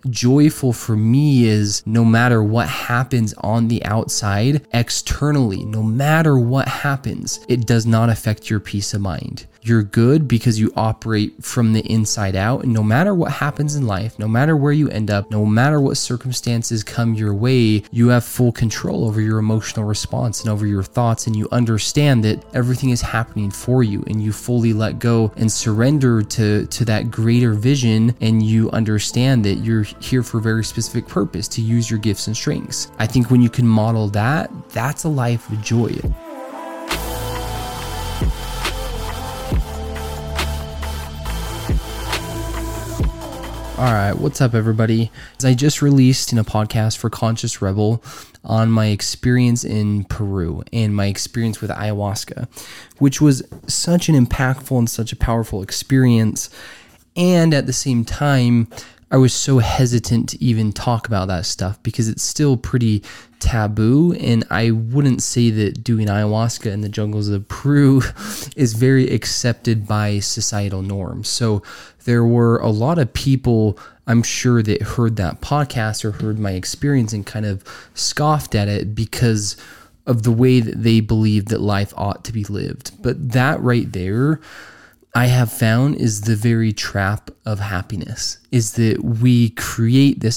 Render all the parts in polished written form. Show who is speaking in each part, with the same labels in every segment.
Speaker 1: joyful for me is no matter what happens on the outside, externally, no matter what happens, it does not affect your peace of mind. You're good because you operate from the inside out. And no matter what happens in life, no matter where you end up, no matter what circumstances come your way, you have full control over your emotional response and over your thoughts. And you understand that everything is happening for you, and you fully let go and surrender to that greater vision. And you understand that you're here for a very specific purpose, to use your gifts and strengths. I think when you can model that, that's a life of joy. All right, what's up, everybody? I just released a podcast for Conscious Rebel on my experience in Peru and my experience with ayahuasca, which was such an impactful and such a powerful experience. And at the same time, I was so hesitant to even talk about that stuff because it's still pretty taboo. And I wouldn't say that doing ayahuasca in the jungles of Peru is very accepted by societal norms. So there were a lot of people, I'm sure, that heard that podcast or heard my experience and kind of scoffed at it because of the way that they believe that life ought to be lived. But that right there, I have found, is the very trap of happiness, is that we create this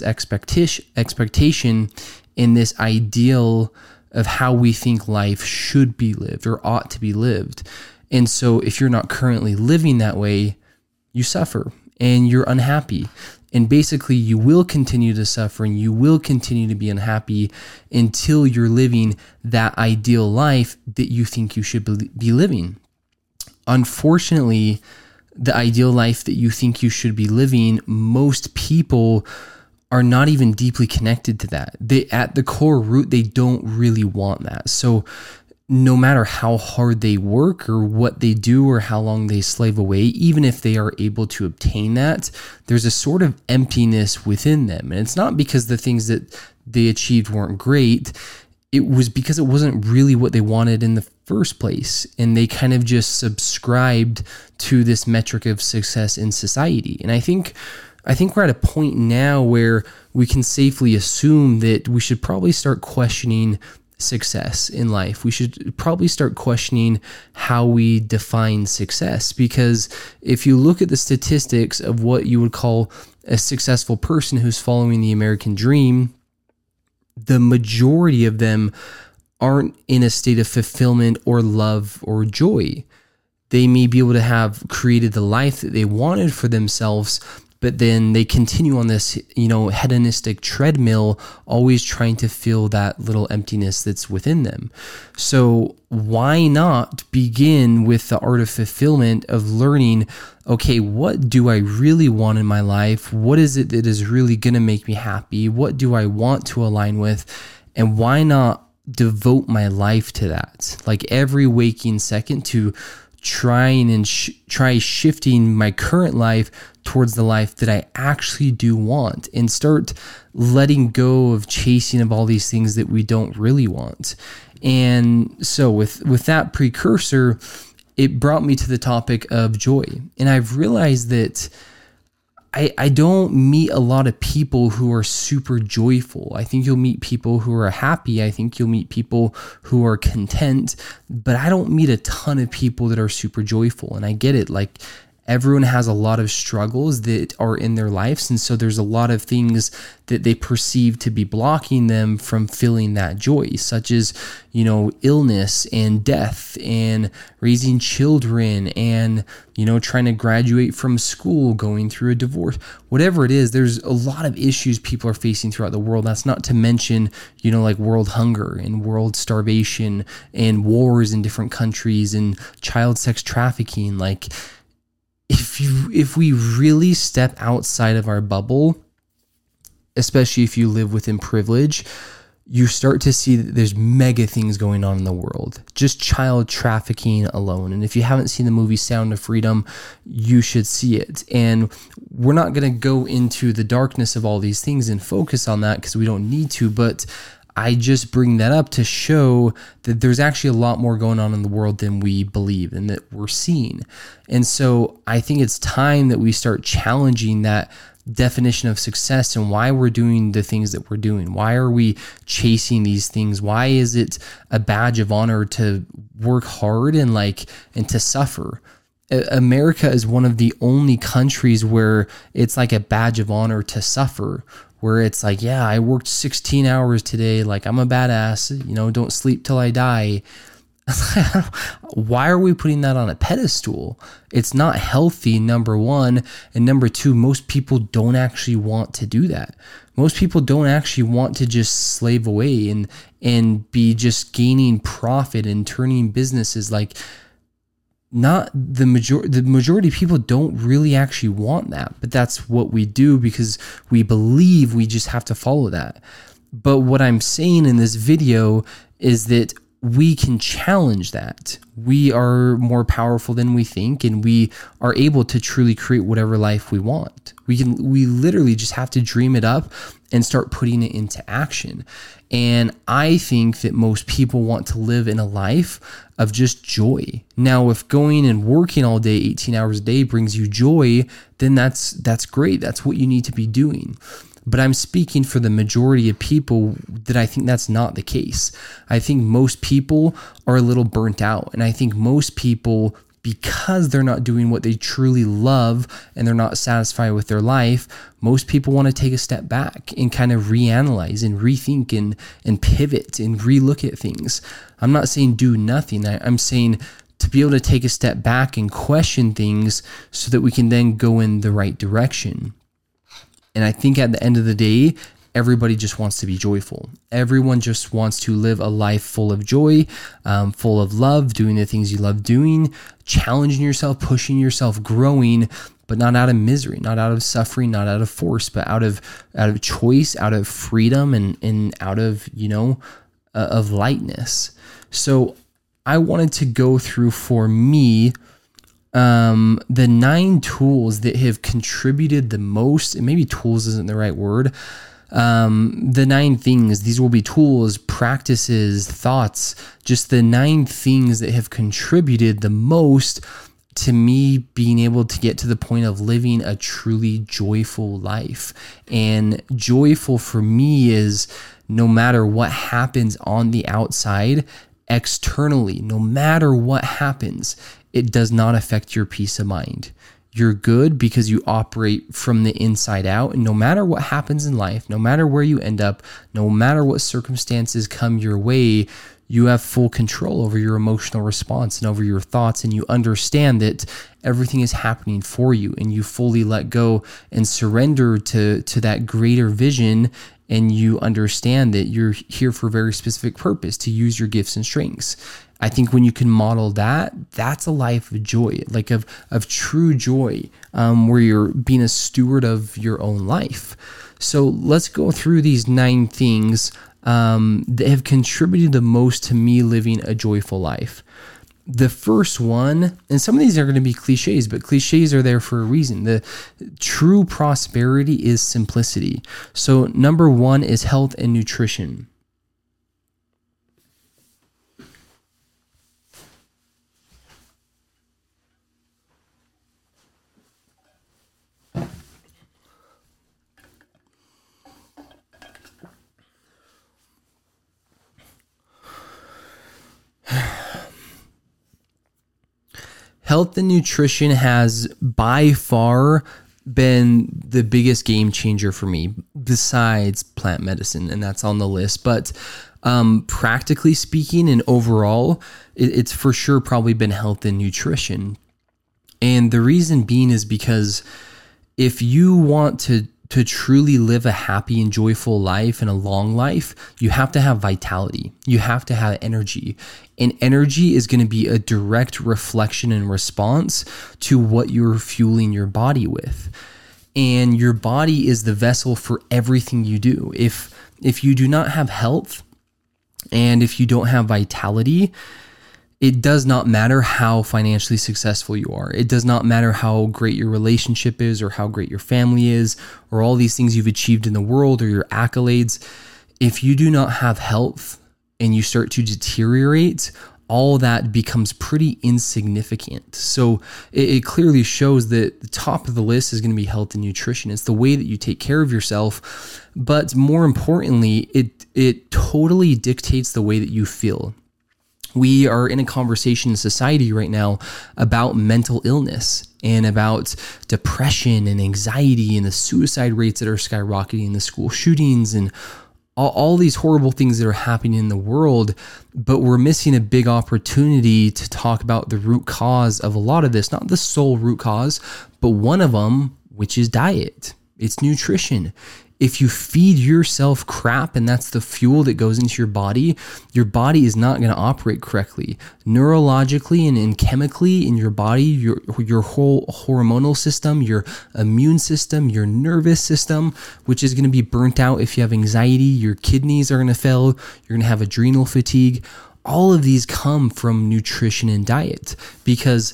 Speaker 1: expectation in this ideal of how we think life should be lived or ought to be lived. And so if you're not currently living that way, you suffer and you're unhappy. And basically you will continue to suffer and you will continue to be unhappy until you're living that ideal life that you think you should be living. Unfortunately, the ideal life that you think you should be living, most people are not even deeply connected to that. They, at the core root, they don't really want that. So no matter how hard they work or what they do or how long they slave away, even if they are able to obtain that, there's a sort of emptiness within them. And it's not because the things that they achieved weren't great. It was because it wasn't really what they wanted in the first place. And they kind of just subscribed to this metric of success in society. And I think we're at a point now where we can safely assume that we should probably start questioning success in life. We should probably start questioning how we define success, because if you look at the statistics of what you would call a successful person who's following the American dream, the majority of them aren't in a state of fulfillment or love or joy. They may be able to have created the life that they wanted for themselves, but then they continue on this, hedonistic treadmill, always trying to fill that little emptiness that's within them. So why not begin with the art of fulfillment of learning, okay, what do I really want in my life? What is it that is really going to make me happy? What do I want to align with? And why not devote my life to that? Like every waking second, to try shifting my current life towards the life that I actually do want, and start letting go of chasing of all these things that we don't really want. And so with that precursor, it brought me to the topic of joy. And I've realized that I don't meet a lot of people who are super joyful. I think you'll meet people who are happy. I think you'll meet people who are content, but I don't meet a ton of people that are super joyful. And I get it. Like, everyone has a lot of struggles that are in their lives. And so there's a lot of things that they perceive to be blocking them from feeling that joy, such as, illness and death and raising children and, trying to graduate from school, going through a divorce, whatever it is. There's a lot of issues people are facing throughout the world. That's not to mention, like world hunger and world starvation and wars in different countries and child sex trafficking. Like, if we really step outside of our bubble, especially if you live within privilege, you start to see that there's mega things going on in the world. Just child trafficking alone. And if you haven't seen the movie Sound of Freedom, you should see it. And we're not going to go into the darkness of all these things and focus on that because we don't need to, but I just bring that up to show that there's actually a lot more going on in the world than we believe and that we're seeing. And so I think it's time that we start challenging that definition of success and why we're doing the things that we're doing. Why are we chasing these things? Why is it a badge of honor to work hard and to suffer? America is one of the only countries where it's like a badge of honor to suffer, where it's like, yeah, I worked 16 hours today. Like, I'm a badass, don't sleep till I die. Why are we putting that on a pedestal? It's not healthy, number one. And number two, most people don't actually want to do that. Most people don't actually want to just slave away and be just gaining profit and turning businesses. Not the majority of people don't really actually want that, but that's what we do because we believe we just have to follow that. But what I'm saying in this video is that we can challenge that. We are more powerful than we think, and we are able to truly create whatever life we want. We literally just have to dream it up and start putting it into action. And I think that most people want to live in a life of just joy. Now, if going and working all day, 18 hours a day brings you joy, then that's great. That's what you need to be doing. But I'm speaking for the majority of people that I think that's not the case. I think most people are a little burnt out. And I think most people, because they're not doing what they truly love and they're not satisfied with their life, most people want to take a step back and kind of reanalyze and rethink and pivot and relook at things. I'm not saying do nothing. I'm saying to be able to take a step back and question things so that we can then go in the right direction. And I think at the end of the day, everybody just wants to be joyful. Everyone just wants to live a life full of joy, full of love, doing the things you love doing, challenging yourself, pushing yourself, growing, but not out of misery, not out of suffering, not out of force, but out of choice, out of freedom, and out of, of lightness. So I wanted to go through for me the 9 tools that have contributed the most, and maybe tools isn't the right word. The 9 things, these will be tools, practices, thoughts, just the 9 things that have contributed the most to me being able to get to the point of living a truly joyful life. And joyful for me is no matter what happens on the outside, externally, no matter what happens, it does not affect your peace of mind. You're good because you operate from the inside out. And no matter what happens in life, no matter where you end up, no matter what circumstances come your way, you have full control over your emotional response and over your thoughts. And you understand that everything is happening for you, and you fully let go and surrender to that greater vision. And you understand that you're here for a very specific purpose, to use your gifts and strengths. I think when you can model that, that's a life of joy, like of true joy, where you're being a steward of your own life. So let's go through these 9 things that have contributed the most to me living a joyful life. The first one, and some of these are going to be cliches, but cliches are there for a reason. The true prosperity is simplicity. So number 1 is health and nutrition. Health and nutrition has by far been the biggest game changer for me, besides plant medicine, and that's on the list. But practically speaking and overall, it's for sure probably been health and nutrition. And the reason being is because if you want to truly live a happy and joyful life and a long life, you have to have vitality. You have to have energy. And energy is going to be a direct reflection and response to what you're fueling your body with. And your body is the vessel for everything you do. If you do not have health and if you don't have vitality, it does not matter how financially successful you are. It does not matter how great your relationship is or how great your family is or all these things you've achieved in the world or your accolades. If you do not have health and you start to deteriorate, all that becomes pretty insignificant. So it clearly shows that the top of the list is going to be health and nutrition. It's the way that you take care of yourself, but more importantly, it totally dictates the way that you feel. We are in a conversation in society right now about mental illness and about depression and anxiety and the suicide rates that are skyrocketing, the school shootings and all these horrible things that are happening in the world, but we're missing a big opportunity to talk about the root cause of a lot of this, not the sole root cause, but one of them, which is diet. It's nutrition. If you feed yourself crap and that's the fuel that goes into your body is not going to operate correctly. Neurologically and chemically in your body, your whole hormonal system, your immune system, your nervous system, which is going to be burnt out if you have anxiety, your kidneys are going to fail, you're going to have adrenal fatigue. All of these come from nutrition and diet, because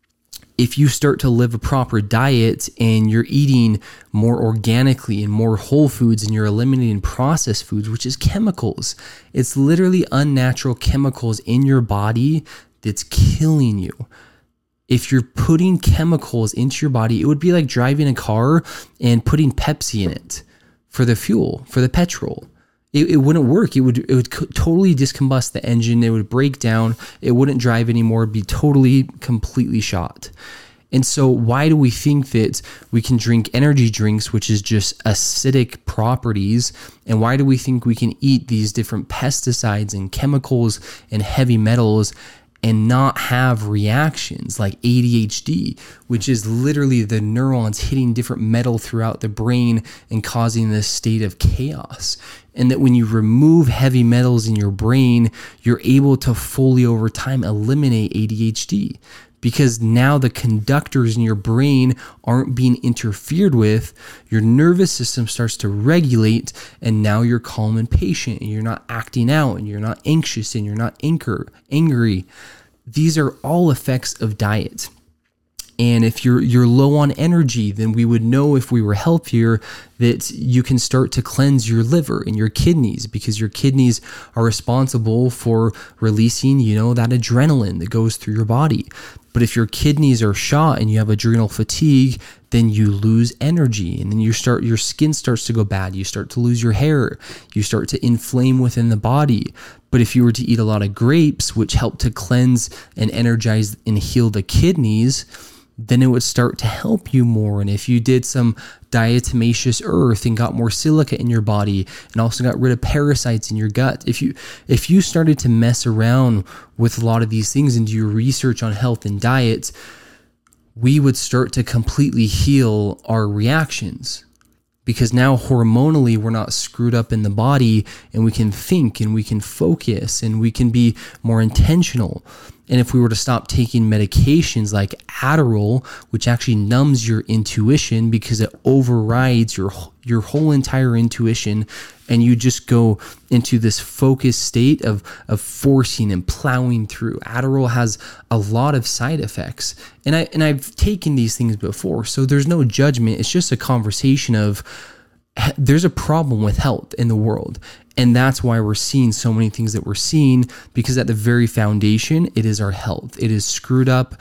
Speaker 1: if you start to live a proper diet and you're eating more organically and more whole foods and you're eliminating processed foods, which is chemicals, it's literally unnatural chemicals in your body that's killing you. If you're putting chemicals into your body, it would be like driving a car and putting Pepsi in it for the fuel, for the petrol. It wouldn't work. It would totally discombust the engine. It would break down. It wouldn't drive anymore. It'd be totally, completely shot. And so why do we think that we can drink energy drinks, which is just acidic properties? And why do we think we can eat these different pesticides and chemicals and heavy metals and not have reactions like ADHD, which is literally the neurons hitting different metal throughout the brain and causing this state of chaos? And that when you remove heavy metals in your brain, you're able to fully over time eliminate ADHD, because now the conductors in your brain aren't being interfered with. Your nervous system starts to regulate, and now you're calm and patient, and you're not acting out, and you're not anxious, and you're not angry. These are all effects of diet. And if you're low on energy, then we would know, if we were healthier, that you can start to cleanse your liver and your kidneys, because your kidneys are responsible for releasing, that adrenaline that goes through your body. But if your kidneys are shot and you have adrenal fatigue, then you lose energy, and then your skin starts to go bad. You start to lose your hair. You start to inflame within the body. But if you were to eat a lot of grapes, which help to cleanse and energize and heal the kidneys, then it would start to help you more. And if you did some diatomaceous earth and got more silica in your body and also got rid of parasites in your gut, if you started to mess around with a lot of these things and do your research on health and diet, we would start to completely heal our reactions. Because now hormonally we're not screwed up in the body, and we can think and we can focus and we can be more intentional. And if we were to stop taking medications like Adderall, which actually numbs your intuition because it overrides your whole entire intuition, and you just go into this focused state of forcing and plowing through. Adderall has a lot of side effects, and I've taken these things before, so there's no judgment. It's just a conversation of, there's a problem with health in the world. And that's why we're seeing so many things that we're seeing, because at the very foundation, it is our health. It is screwed up.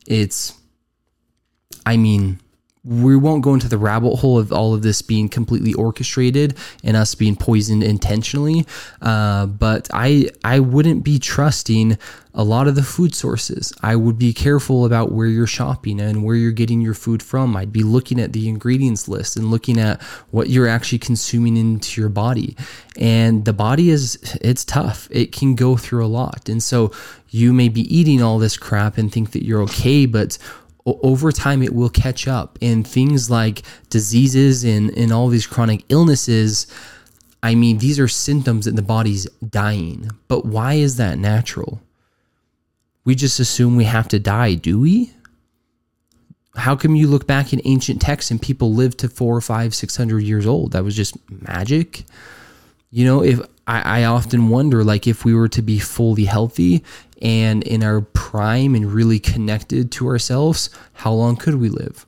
Speaker 1: We won't go into the rabbit hole of all of this being completely orchestrated and us being poisoned intentionally. But I wouldn't be trusting a lot of the food sources. I would be careful about where you're shopping and where you're getting your food from. I'd be looking at the ingredients list and looking at what you're actually consuming into your body. And the body it's tough. It can go through a lot. And so you may be eating all this crap and think that you're okay, but over time it will catch up. And things like diseases and all these chronic illnesses, these are symptoms that the body's dying. But why is that natural? We just assume we have to die, do we? How come you look back in ancient texts and people lived to 400 or 500, 600 years old? That was just magic. If I often wonder, if we were to be fully healthy and in our prime and really connected to ourselves, how long could we live?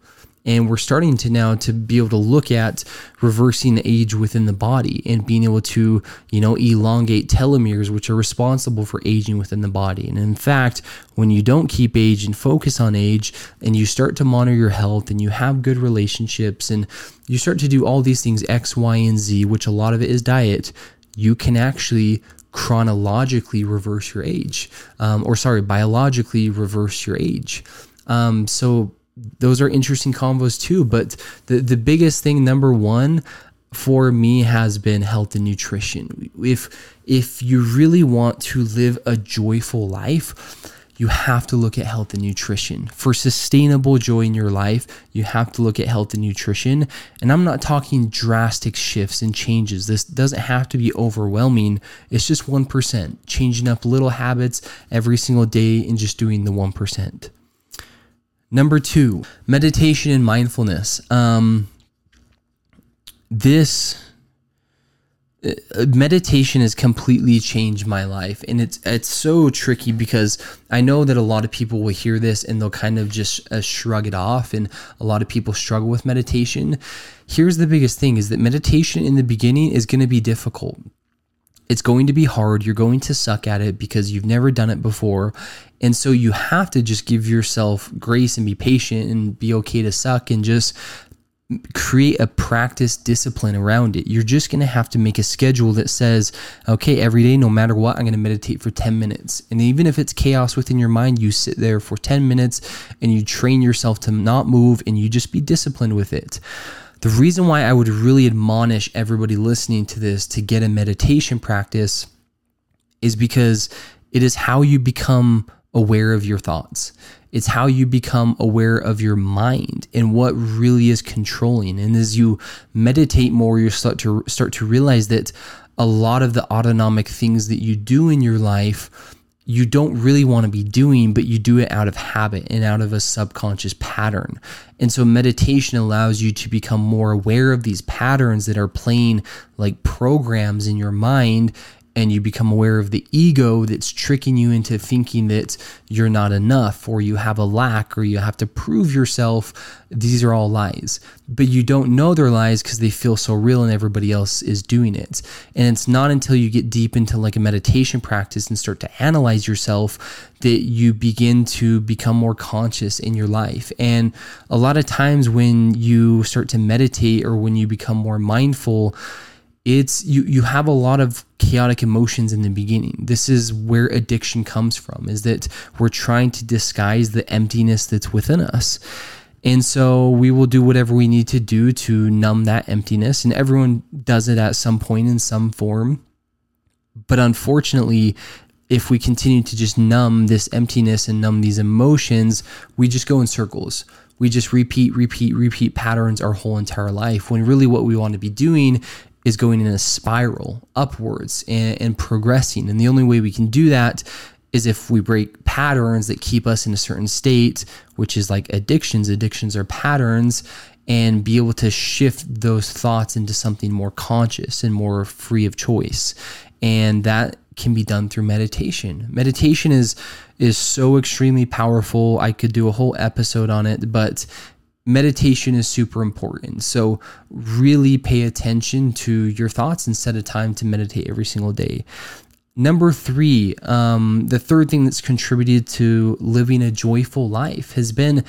Speaker 1: And we're starting to now to be able to look at reversing age within the body and being able to, elongate telomeres, which are responsible for aging within the body. And in fact, when you don't keep age and focus on age, and you start to monitor your health and you have good relationships and you start to do all these things, X, Y, and Z, which a lot of it is diet, you can actually chronologically reverse your age, biologically reverse your age. So those are interesting combos too. But the biggest thing, number one, for me has been health and nutrition. If you really want to live a joyful life, you have to look at health and nutrition. For sustainable joy in your life, you have to look at health and nutrition. And I'm not talking drastic shifts and changes. This doesn't have to be overwhelming. It's just 1%, changing up little habits every single day and just doing the 1%. Number 2, meditation and mindfulness. Meditation has completely changed my life, and it's so tricky because I know that a lot of people will hear this and they'll kind of just shrug it off, and a lot of people struggle with meditation. Here's the biggest thing is that meditation in the beginning is going to be difficult. It's going to be hard. You're going to suck at it because you've never done it before. And so you have to just give yourself grace and be patient and be okay to suck and just create a practice discipline around it. You're just going to have to make a schedule that says, okay, every day, no matter what, I'm going to meditate for 10 minutes. And even if it's chaos within your mind, you sit there for 10 minutes and you train yourself to not move and you just be disciplined with it. The reason why I would really admonish everybody listening to this to get a meditation practice is because it is how you become aware of your thoughts. It's how you become aware of your mind and what really is controlling. And as you meditate more, you start to realize that a lot of the autonomic things that you do in your life, you don't really want to be doing, but you do it out of habit and out of a subconscious pattern. And so meditation allows you to become more aware of these patterns that are playing like programs in your mind, and you become aware of the ego that's tricking you into thinking that you're not enough, or you have a lack, or you have to prove yourself. These are all lies. But you don't know they're lies because they feel so real and everybody else is doing it. And it's not until you get deep into like a meditation practice and start to analyze yourself that you begin to become more conscious in your life. And a lot of times when you start to meditate or when you become more mindful, it's you have a lot of chaotic emotions in the beginning. This is where addiction comes from, is that we're trying to disguise the emptiness that's within us. And so we will do whatever we need to do to numb that emptiness. And everyone does it at some point in some form. But unfortunately, if we continue to just numb this emptiness and numb these emotions, we just go in circles. We just repeat patterns our whole entire life, when really what we want to be doing is going in a spiral upwards and progressing. And the only way we can do that is if we break patterns that keep us in a certain state, which is like addictions. Addictions are patterns, and be able to shift those thoughts into something more conscious and more free of choice. And that can be done through meditation. Meditation is so extremely powerful. I could do a whole episode on it, but meditation is super important. So really pay attention to your thoughts and set a time to meditate every single day. Number 3, the third thing that's contributed to living a joyful life has been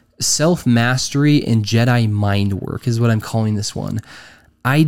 Speaker 1: self-mastery and Jedi mind work, is what I'm calling this one. I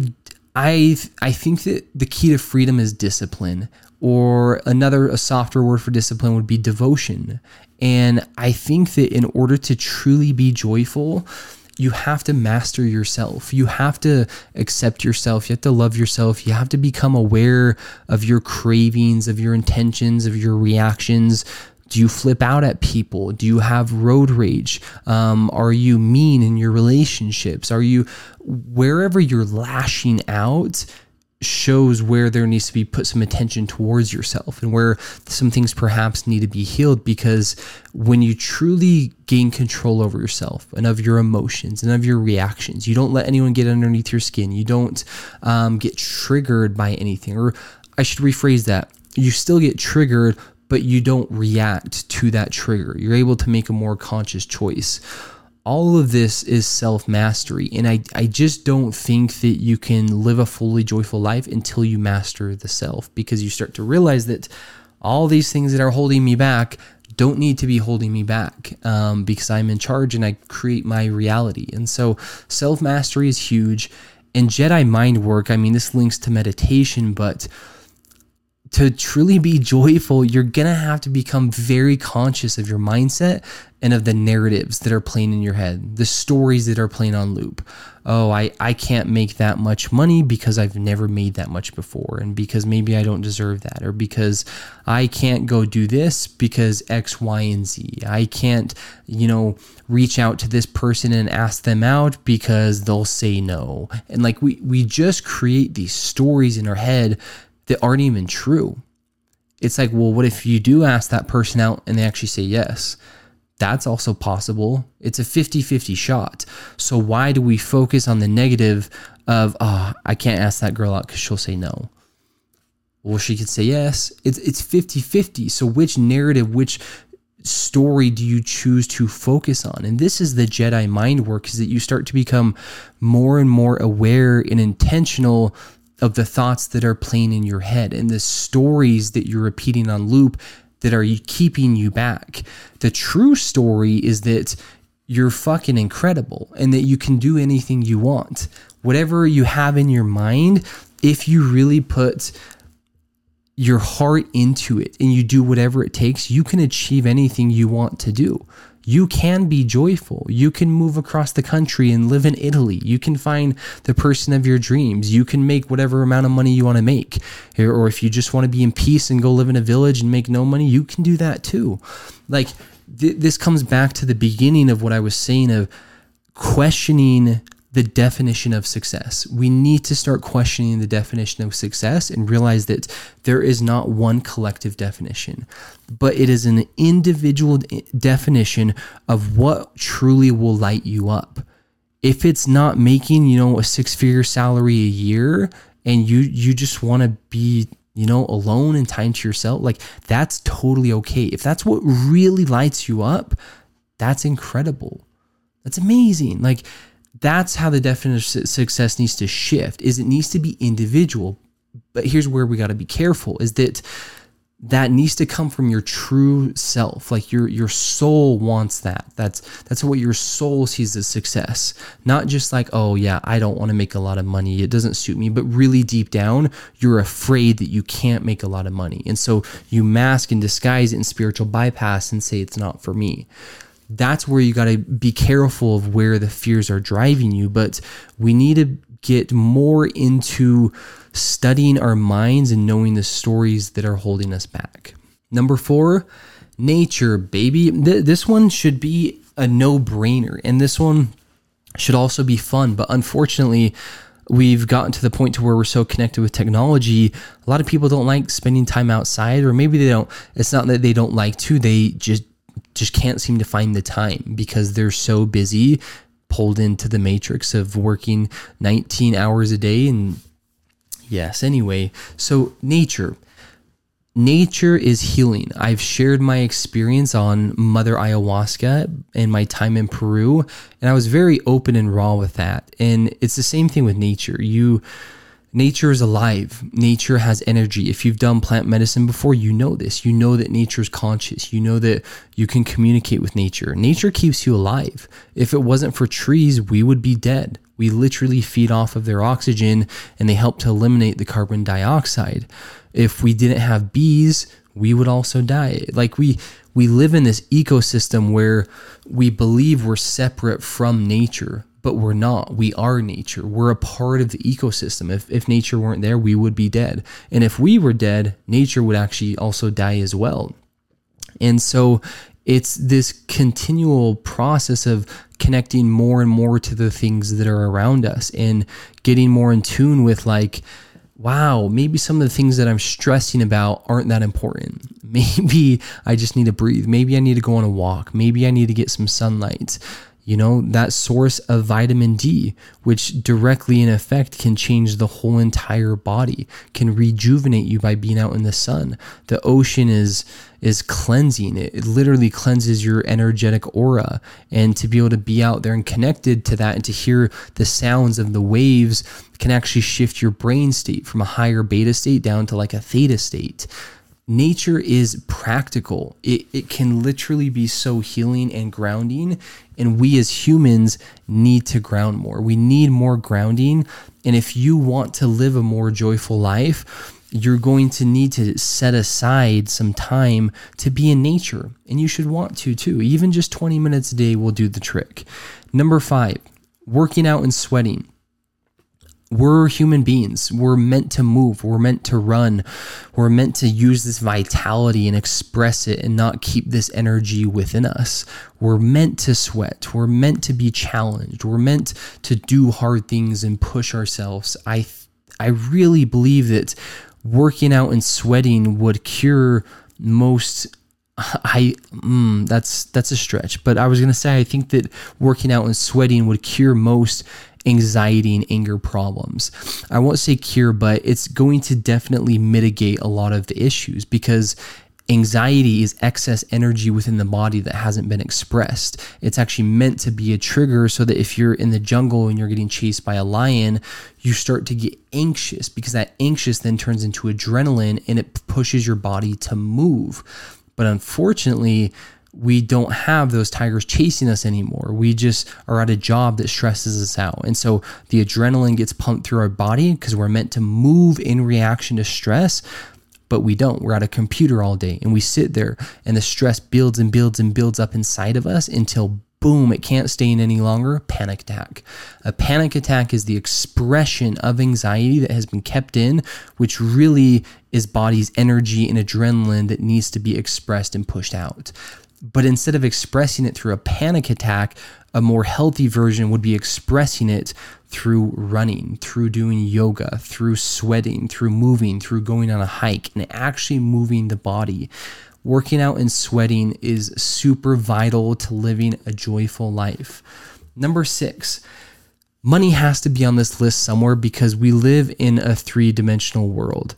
Speaker 1: think that the key to freedom is discipline, or a softer word for discipline would be devotion. And I think that in order to truly be joyful, you have to master yourself. You have to accept yourself. You have to love yourself. You have to become aware of your cravings, of your intentions, of your reactions. Do you flip out at people? Do you have road rage? Are you mean in your relationships? Wherever you're lashing out shows where there needs to be put some attention towards yourself, and where some things perhaps need to be healed. Because when you truly gain control over yourself and of your emotions and of your reactions, you don't let anyone get underneath your skin. You don't get triggered by anything, or I should rephrase that. You still get triggered, but you don't react to that trigger. You're able to make a more conscious choice. All of this is self-mastery. And I just don't think that you can live a fully joyful life until you master the self, because you start to realize that all these things that are holding me back don't need to be holding me back, because I'm in charge and I create my reality. And so self-mastery is huge. And Jedi mind work, I mean, this links to meditation, but to truly be joyful, you're going to have to become very conscious of your mindset and of the narratives that are playing in your head, the stories that are playing on loop. Oh, I can't make that much money because I've never made that much before, and because maybe I don't deserve that, or because I can't go do this because X, Y, and Z. I can't, reach out to this person and ask them out because they'll say no. And like we just create these stories in our head that aren't even true. It's like, well, what if you do ask that person out and they actually say yes? That's also possible. It's a 50-50 shot. So why do we focus on the negative of, I can't ask that girl out because she'll say no? Well, she could say yes. It's 50-50. So which narrative, which story do you choose to focus on? And this is the Jedi mind work, is that you start to become more and more aware and intentional of the thoughts that are playing in your head and the stories that you're repeating on loop that are keeping you back. The true story is that you're fucking incredible and that you can do anything you want. Whatever you have in your mind, if you really put your heart into it and you do whatever it takes, you can achieve anything you want to do. You can be joyful. You can move across the country and live in Italy. You can find the person of your dreams. You can make whatever amount of money you want to make. Or if you just want to be in peace and go live in a village and make no money, you can do that too. Like this comes back to the beginning of what I was saying of questioning the definition of success. We need to start questioning the definition of success and realize that there is not one collective definition, but it is an individual definition of what truly will light you up. If it's not making, a six-figure salary a year and you just want to be, alone and time to yourself, like that's totally okay. If that's what really lights you up, that's incredible. That's amazing. Like, that's how the definition of success needs to shift, is it needs to be individual. But here's where we got to be careful, is that needs to come from your true self. Like your soul wants that. That's what your soul sees as success. Not just like, oh yeah, I don't want to make a lot of money, it doesn't suit me. But really deep down, you're afraid that you can't make a lot of money. And so you mask and disguise it in spiritual bypass and say it's not for me. That's where you got to be careful of where the fears are driving you. But we need to get more into studying our minds and knowing the stories that are holding us back. Number 4, nature, baby. This one should be a no-brainer. And this one should also be fun. But unfortunately, we've gotten to the point to where we're so connected with technology. A lot of people don't like spending time outside, or maybe they don't. It's not that they don't like to. They just can't seem to find the time because they're so busy, pulled into the matrix of working 19 hours a day. And yes, anyway, so nature is healing. I've shared my experience on Mother Ayahuasca and my time in Peru, and I was very open and raw with that. And it's the same thing with nature. Nature is alive. Nature has energy. If you've done plant medicine before, you know this. You know that nature is conscious. You know that you can communicate with nature. Nature keeps you alive. If it wasn't for trees, we would be dead. We literally feed off of their oxygen and they help to eliminate the carbon dioxide. If we didn't have bees, we would also die. Like we live in this ecosystem where we believe we're separate from nature, but we're not. We are nature. We're a part of the ecosystem. If nature weren't there, we would be dead. And if we were dead, nature would actually also die as well. And so it's this continual process of connecting more and more to the things that are around us and getting more in tune with like, wow, maybe some of the things that I'm stressing about aren't that important. Maybe I just need to breathe. Maybe I need to go on a walk. Maybe I need to get some sunlight. that source of vitamin D, which directly in effect can change the whole entire body, can rejuvenate you by being out in the sun. The ocean is cleansing. It literally cleanses your energetic aura, and to be able to be out there and connected to that and to hear the sounds of the waves can actually shift your brain state from a higher beta state down to like a theta state. Nature is practical. It can literally be so healing and grounding, and we as humans need to ground more. We need more grounding, and if you want to live a more joyful life, you're going to need to set aside some time to be in nature, and you should want to too. Even just 20 minutes a day will do the trick. Number 5, working out and sweating. We're human beings. We're meant to move. We're meant to run. We're meant to use this vitality and express it and not keep this energy within us. We're meant to sweat. We're meant to be challenged. We're meant to do hard things and push ourselves. I really believe that working out and sweating would cure most. That's a stretch, but I was gonna say I think that working out and sweating would cure most anxiety and anger problems. I won't say cure, but it's going to definitely mitigate a lot of the issues, because anxiety is excess energy within the body that hasn't been expressed. It's actually meant to be a trigger so that if you're in the jungle and you're getting chased by a lion, you start to get anxious, because that anxious then turns into adrenaline and it pushes your body to move. But unfortunately, we don't have those tigers chasing us anymore. We just are at a job that stresses us out. And so the adrenaline gets pumped through our body because we're meant to move in reaction to stress, but we don't. We're at a computer all day and we sit there and the stress builds and builds and builds up inside of us until boom, it can't stay in any longer. Panic attack. A panic attack is the expression of anxiety that has been kept in, which really is body's energy and adrenaline that needs to be expressed and pushed out. But instead of expressing it through a panic attack, a more healthy version would be expressing it through running, through doing yoga, through sweating, through moving, through going on a hike, and actually moving the body. Working out and sweating is super vital to living a joyful life. Number 6, money has to be on this list somewhere because we live in a 3-dimensional world.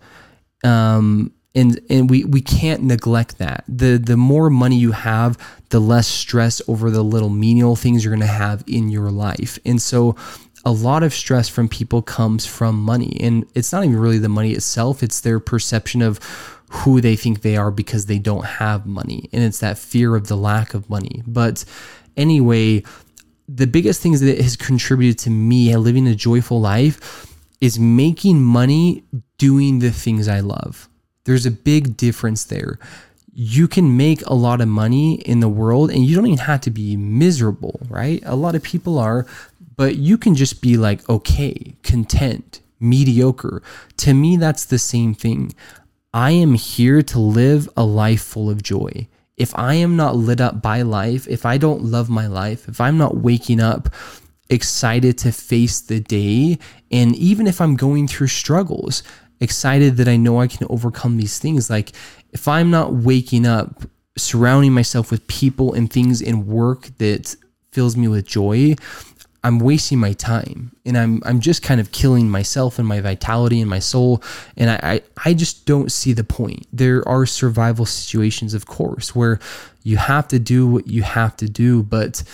Speaker 1: And we can't neglect that. The more money you have, the less stress over the little menial things you're going to have in your life. And so a lot of stress from people comes from money. And it's not even really the money itself. It's their perception of who they think they are because they don't have money. And it's that fear of the lack of money. But anyway, the biggest things that has contributed to me living a joyful life is making money doing the things I love. There's a big difference there. You can make a lot of money in the world and you don't even have to be miserable, right? A lot of people are, but you can just be like, okay, content, mediocre. To me, that's the same thing. I am here to live a life full of joy. If I am not lit up by life, if I don't love my life, if I'm not waking up excited to face the day, and even if I'm going through struggles, excited that I know I can overcome these things. Like if I'm not waking up, surrounding myself with people and things in work that fills me with joy, I'm wasting my time and I'm just kind of killing myself and my vitality and my soul. And I just don't see the point. There are survival situations, of course, where you have to do what you have to do. But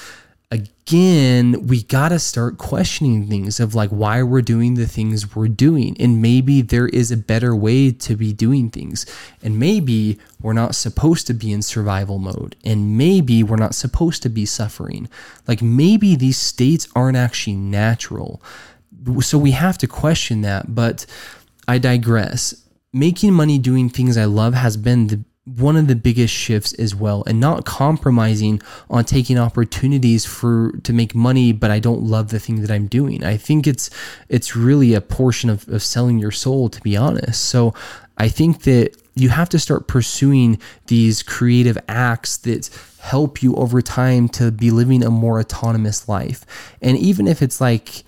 Speaker 1: again, we got to start questioning things of like why we're doing the things we're doing. And maybe there is a better way to be doing things. And maybe we're not supposed to be in survival mode. And maybe we're not supposed to be suffering. Like maybe these states aren't actually natural. So we have to question that. But I digress. Making money doing things I love has been one of the biggest shifts as well, and not compromising on taking opportunities to make money, but I don't love the thing that I'm doing. I think it's really a portion of selling your soul, to be honest. So I think that you have to start pursuing these creative acts that help you over time to be living a more autonomous life. And even if it's like,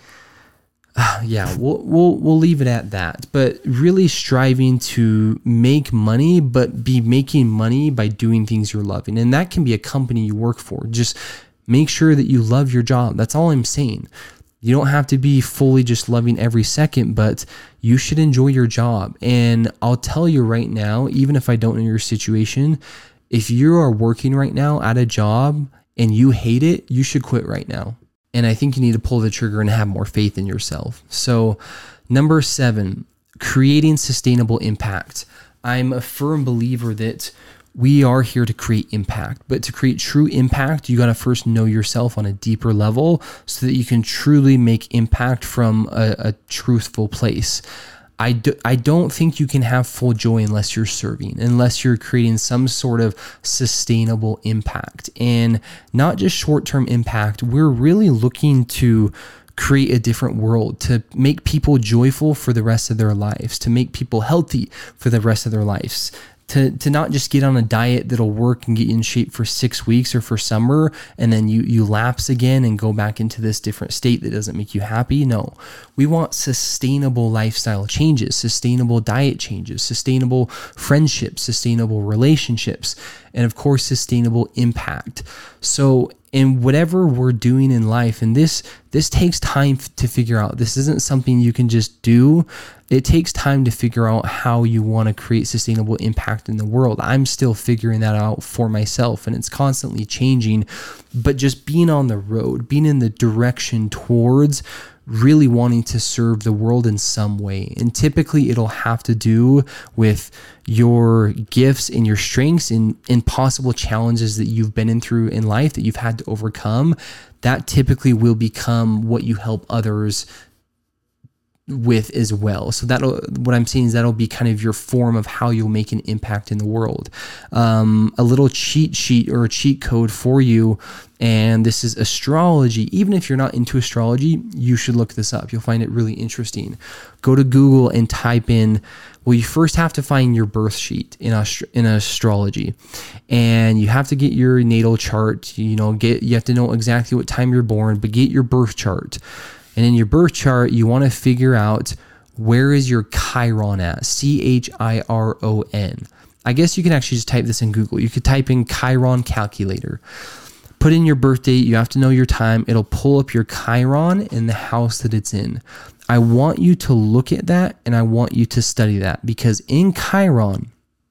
Speaker 1: we'll leave it at that. But really striving to make money, but be making money by doing things you're loving. And that can be a company you work for. Just Make sure that you love your job. That's all I'm saying. You don't have to be fully just loving every second, but you should enjoy your job. And I'll tell you right now, even if I don't know your situation, if you are working right now at a job and you hate it, you should quit right now. And I think you need to pull the trigger and have more faith in yourself. So, number 7, creating sustainable impact. I'm a firm believer that we are here to create impact, but to create true impact, you got to first know yourself on a deeper level so that you can truly make impact from a truthful place. I don't think you can have full joy unless you're serving, unless you're creating some sort of sustainable impact, and not just short-term impact. We're really looking to create a different world, to make people joyful for the rest of their lives, to make people healthy for the rest of their lives, to not just get on a diet that'll work and get you in shape for 6 weeks or for summer, and then you lapse again and go back into this different state that doesn't make you happy. No, we want sustainable lifestyle changes, sustainable diet changes, sustainable friendships, sustainable relationships, and of course, sustainable impact. So in whatever we're doing in life, and this takes time to figure out. This isn't something you can just do. It takes time to figure out how you want to create sustainable impact in the world. I'm still figuring that out for myself, and it's constantly changing. But just being on the road, being in the direction towards really wanting to serve the world in some way. And typically it'll have to do with your gifts and your strengths and possible challenges that you've been through in life that you've had to overcome. That typically will become what you help others with as well. So what I'm saying is that'll be kind of your form of how you'll make an impact in the world. A little cheat sheet or a cheat code for you, and this is astrology. Even if you're not into astrology, you should look this up. You'll find it really interesting. Go to Google and type in, well, you first have to find your birth sheet in astrology, and you have to get your natal chart. You have to know exactly what time you're born, but get your birth chart. And in your birth chart, you want to figure out where is your Chiron at, Chiron. I guess you can actually just type this in Google. You could type in Chiron calculator. Put in your birth date. You have to know your time. It'll pull up your Chiron in the house that it's in. I want you to look at that, and I want you to study that, because in Chiron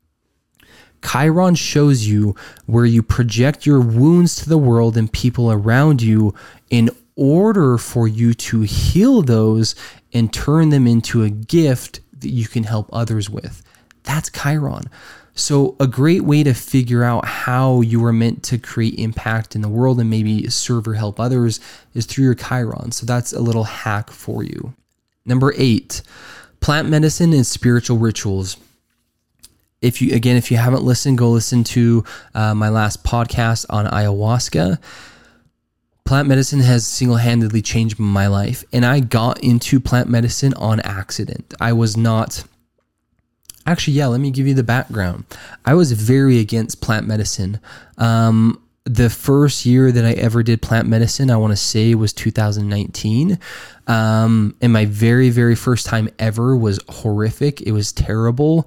Speaker 1: shows you where you project your wounds to the world and people around you in order for you to heal those and turn them into a gift that you can help others with. That's Chiron. So a great way to figure out how you are meant to create impact in the world and maybe serve or help others is through your Chiron. So that's a little hack for you. Number 8, plant medicine and spiritual rituals. If you haven't listened, go listen to my last podcast on ayahuasca. Plant medicine has single-handedly changed my life, and I got into plant medicine on accident. I was not... Actually, let me give you the background. I was very against plant medicine. The first year that I ever did plant medicine, I want to say, was 2019. And my very, very first time ever was horrific. It was terrible.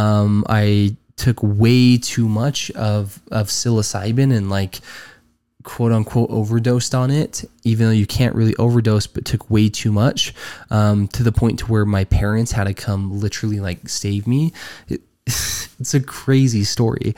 Speaker 1: I took way too much of psilocybin and quote unquote overdosed on it, even though you can't really overdose, but took way too much, to the point to where my parents had to come literally save me. It's a crazy story.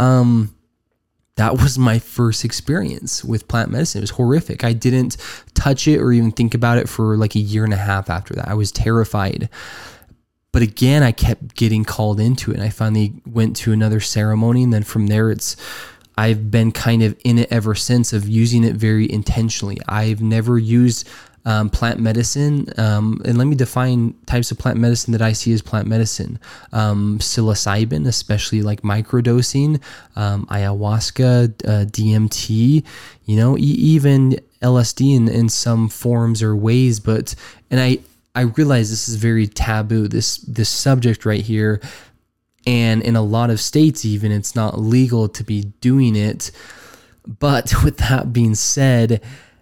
Speaker 1: That was my first experience with plant medicine. It was horrific. I didn't touch it or even think about it for a year and a half after that. I was terrified. But again, I kept getting called into it, and I finally went to another ceremony, and then from there I've been kind of in it ever since, of using it very intentionally. I've never used plant medicine, and let me define types of plant medicine that I see as plant medicine. Psilocybin, especially microdosing, ayahuasca, DMT, even LSD in some forms or ways. And I realize this is very taboo, this subject right here. And in a lot of states, even, it's not legal to be doing it. But with that being said,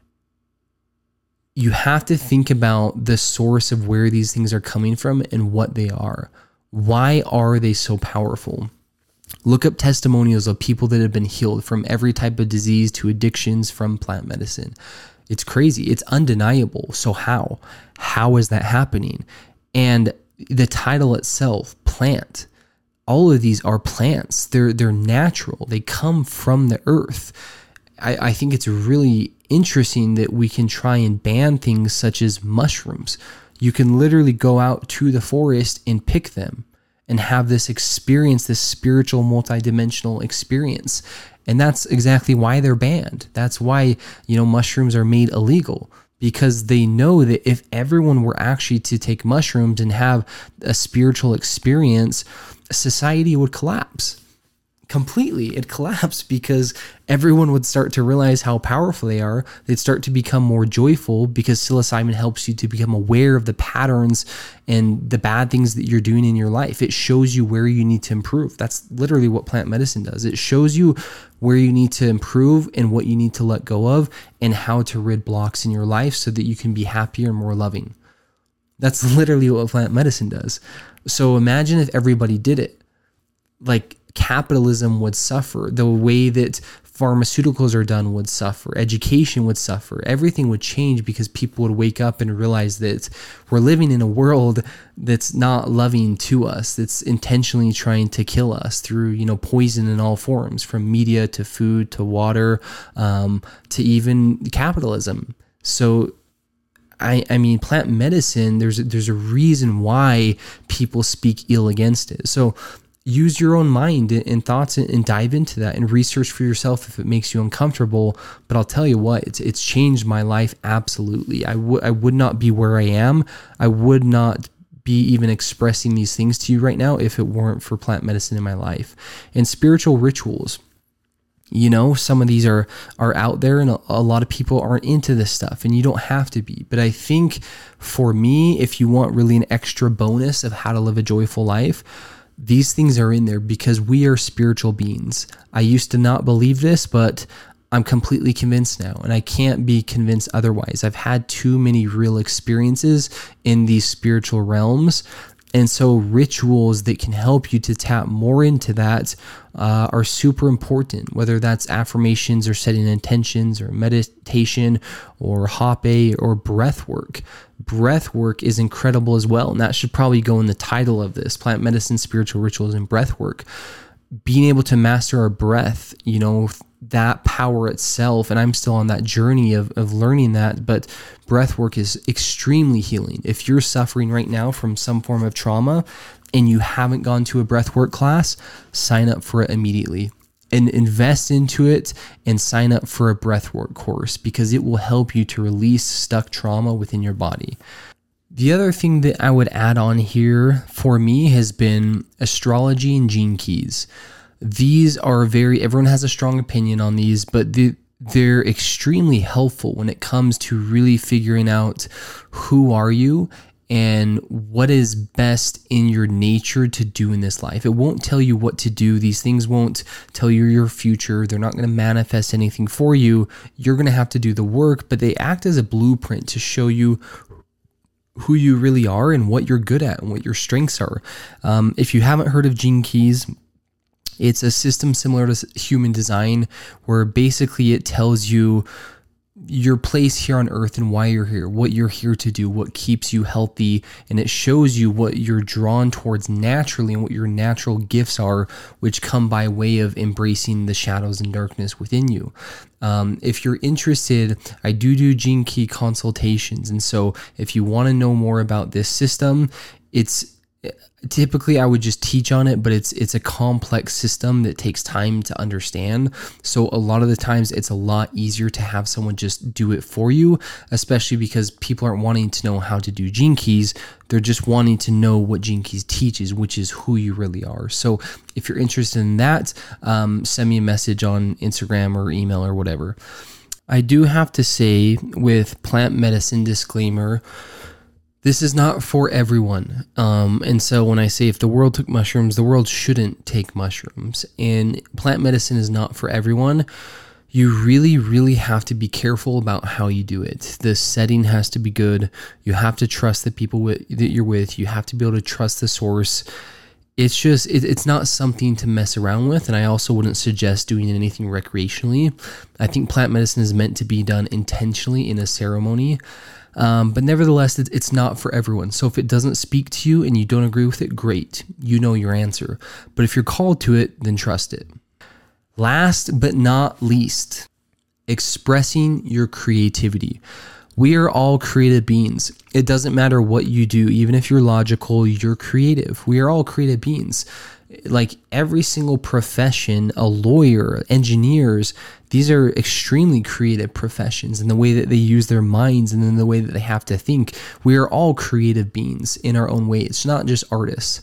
Speaker 1: you have to think about the source of where these things are coming from and what they are. Why are they so powerful? Look up testimonials of people that have been healed from every type of disease to addictions from plant medicine. It's crazy. It's undeniable. So how? How is that happening? And the title itself, plant, all of these are plants. They're natural. They come from the earth. I think it's really interesting that we can try and ban things such as mushrooms. You can literally go out to the forest and pick them and have this experience, this spiritual multidimensional experience. And that's exactly why they're banned. That's why, mushrooms are made illegal, because they know that if everyone were actually to take mushrooms and have a spiritual experience, society would collapse. Completely. It'd collapse because everyone would start to realize how powerful they are. They'd start to become more joyful because psilocybin helps you to become aware of the patterns and the bad things that you're doing in your life. It shows you where you need to improve. That's literally what plant medicine does. It shows you where you need to improve and what you need to let go of and how to rid blocks in your life so that you can be happier and more loving. That's literally what plant medicine does. So imagine if everybody did it. Like, capitalism would suffer. The way that pharmaceuticals are done would suffer. Education would suffer. Everything would change because people would wake up and realize that we're living in a world that's not loving to us, that's intentionally trying to kill us through, poison in all forms, from media to food to water, to even capitalism. So I mean, plant medicine, there's a reason why people speak ill against it. So use your own mind and thoughts and dive into that and research for yourself if it makes you uncomfortable. But I'll tell you what, it's changed my life absolutely. I would not be where I am. I would not be even expressing these things to you right now if it weren't for plant medicine in my life. And spiritual rituals. Some of these are out there, and a lot of people aren't into this stuff, and you don't have to be. But I think for me, if you want really an extra bonus of how to live a joyful life, these things are in there because we are spiritual beings. I used to not believe this, but I'm completely convinced now, and I can't be convinced otherwise. I've had too many real experiences in these spiritual realms. And so rituals that can help you to tap more into that are super important, whether that's affirmations or setting intentions or meditation or hape or breath work. Breath work is incredible as well. And that should probably go in the title of this: plant medicine, spiritual rituals, and breath work. Being able to master our breath, that power itself, and I'm still on that journey of learning that, but breath work is extremely healing. If you're suffering right now from some form of trauma and you haven't gone to a breath work class, sign up for it immediately and invest into it and sign up for a breath work course, because it will help you to release stuck trauma within your body. The other thing that I would add on here for me has been astrology and gene keys. These are everyone has a strong opinion on these, but they're extremely helpful when it comes to really figuring out who are you and what is best in your nature to do in this life. It won't tell you what to do. These things won't tell you your future. They're not going to manifest anything for you. You're going to have to do the work, but they act as a blueprint to show you who you really are and what you're good at and what your strengths are. If you haven't heard of Gene Keys, it's a system similar to human design, where basically it tells you your place here on earth and why you're here, what you're here to do, what keeps you healthy, and it shows you what you're drawn towards naturally and what your natural gifts are, which come by way of embracing the shadows and darkness within you. If you're interested, I do Gene Key consultations, and so if you want to know more about this system, typically I would just teach on it, but it's a complex system that takes time to understand. So a lot of the times it's a lot easier to have someone just do it for you, especially because people aren't wanting to know how to do Gene Keys. They're just wanting to know what Gene Keys teaches, which is who you really are. So if you're interested in that, send me a message on Instagram or email or whatever. I do have to say, with plant medicine disclaimer, this is not for everyone. And so when I say if the world took mushrooms, the world shouldn't take mushrooms. And plant medicine is not for everyone. You really, really have to be careful about how you do it. The setting has to be good. You have to trust the people that you're with. You have to be able to trust the source. it's not something to mess around with. And I also wouldn't suggest doing anything recreationally. I think plant medicine is meant to be done intentionally in a ceremony. But nevertheless, it's not for everyone. So if it doesn't speak to you and you don't agree with it, great. You know your answer. But if you're called to it, then trust it. Last but not least, expressing your creativity. We are all creative beings. It doesn't matter what you do. Even if you're logical, you're creative. We are all creative beings. Like every single profession, a lawyer, engineers, these are extremely creative professions in the way that they use their minds and in the way that they have to think. We are all creative beings in our own way. It's not just artists.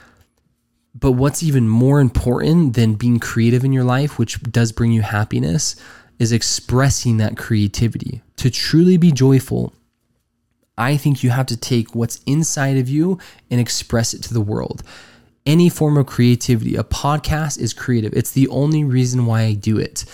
Speaker 1: But what's even more important than being creative in your life, which does bring you happiness, is expressing that creativity. To truly be joyful, I think you have to take what's inside of you and express it to the world. Any form of creativity, a podcast is creative. It's the only reason why I do it.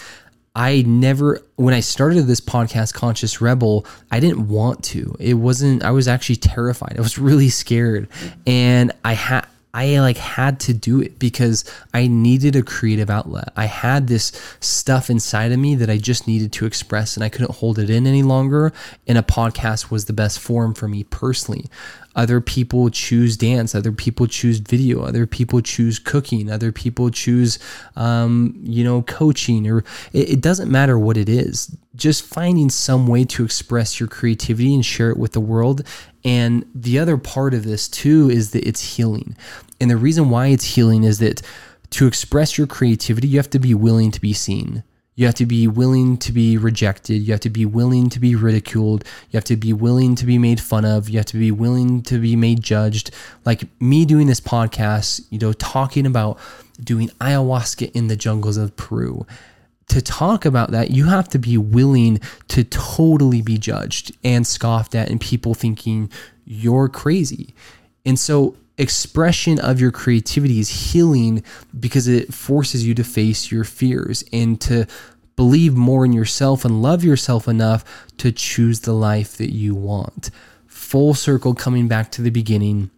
Speaker 1: When I started this podcast, Conscious Rebel, I didn't want to. I was actually terrified. I was really scared. And I had to do it because I needed a creative outlet. I had this stuff inside of me that I just needed to express and I couldn't hold it in any longer. And a podcast was the best form for me personally. Other people choose dance. Other people choose video. Other people choose cooking. Other people choose, coaching, or it doesn't matter what it is. Just finding some way to express your creativity and share it with the world. And the other part of this too is that it's healing. And the reason why it's healing is that to express your creativity, you have to be willing to be seen. You have to be willing to be rejected. You have to be willing to be ridiculed. You have to be willing to be made fun of. You have to be willing to be made judged. Like me doing this podcast, talking about doing ayahuasca in the jungles of Peru. To talk about that, you have to be willing to totally be judged and scoffed at and people thinking you're crazy. And so expression of your creativity is healing because it forces you to face your fears and to believe more in yourself and love yourself enough to choose the life that you want. Full circle, coming back to the beginning,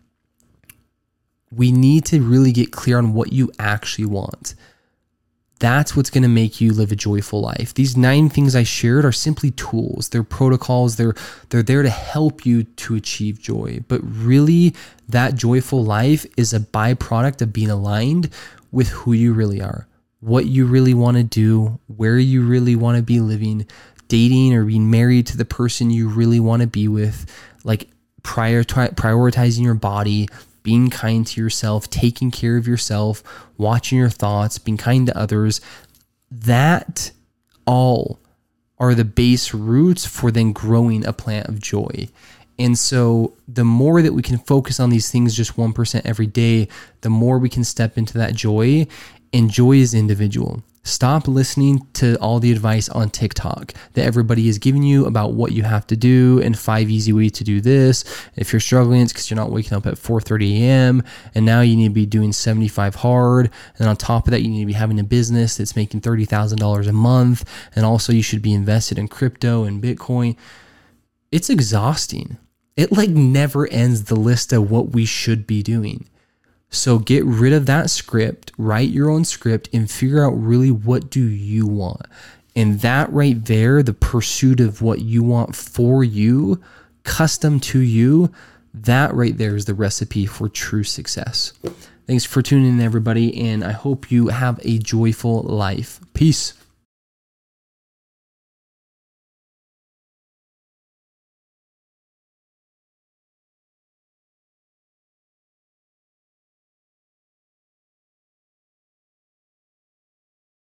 Speaker 1: we need to really get clear on what you actually want. That's what's going to make you live a joyful life. These 9 things I shared are simply tools. They're protocols. They're there to help you to achieve joy. But really, that joyful life is a byproduct of being aligned with who you really are, what you really want to do, where you really want to be living, dating or being married to the person you really want to be with, like prioritizing your body, being kind to yourself, taking care of yourself, watching your thoughts, being kind to others. That all are the base roots for then growing a plant of joy. And so the more that we can focus on these things just 1% every day, the more we can step into that joy. And joy is individual. Stop listening to all the advice on TikTok that everybody is giving you about what you have to do and 5 easy ways to do this. If you're struggling, it's because you're not waking up at 4:30 a.m. and now you need to be doing 75 hard. And on top of that, you need to be having a business that's making $30,000 a month. And also you should be invested in crypto and Bitcoin. It's exhausting. It never ends the list of what we should be doing. So get rid of that script, write your own script, and figure out really what do you want. And that right there, the pursuit of what you want for you, custom to you, that right there is the recipe for true success. Thanks for tuning in, everybody, and I hope you have a joyful life. Peace.